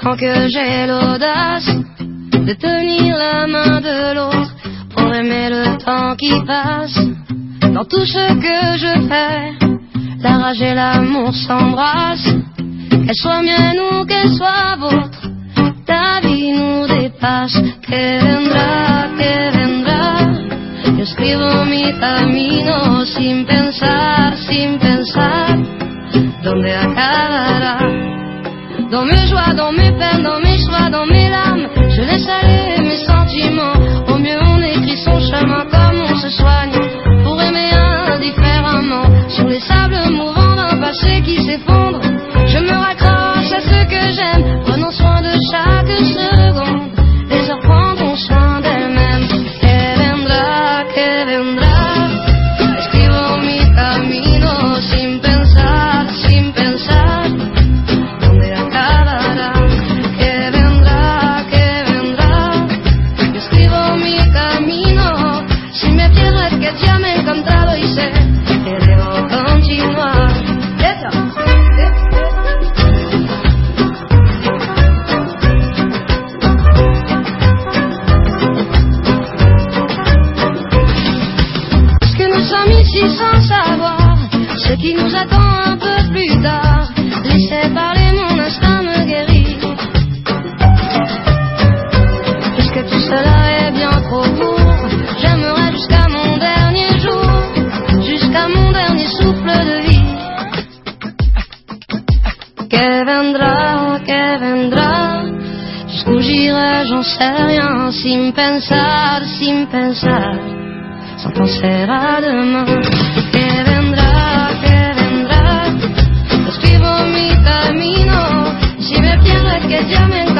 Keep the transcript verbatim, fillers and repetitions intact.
tant que j'ai l'audace de tenir la main de l'autre pour aimer le temps qui passe. Dans tout ce que je fais, la rage et l'amour s'embrassent. Qu'elle soit mienne ou qu'elle soit vôtre, ta vie nous dépasse. Que vendrá, que vendrá, yo escribo mi camino sin pensar, sin pensar dónde acabará. Dans mes joies, dans mes peines, dans mes choix, dans mes larmes, je laisse aller mes sentiments. Au mieux on écrit son chemin comme on se soigne pour aimer indifféremment. Sur les sables mouvants d'un passé qui s'effondre, je me raccroche à ce que j'aime, prenant soin de chaque seconde. Les heures prendront soin d'elles-mêmes. Que vendrá, que vendrá, escribo mi camino sin pensar, sin pensar dónde acabará. Que vendrá, que vendrá, yo escribo mi camino. Si me pierdo es que ya me he encontrado y sé que debo continuar. Est-ce que nous sommes ici sans savoir ce qui nous attend un peu plus tard? Laissez parler, mon instinct me guérit. Puisque tout cela est bien trop court, j'aimerais jusqu'à mon dernier jour, jusqu'à mon dernier souffle de vie. Que vendrá, que vendrá, jusqu'où j'irai, j'en sais rien, sin pensar, sin pensar, sans penser à demain. Que vendrá, que vendrá, escribo mi camino, si me pierdo es que ya me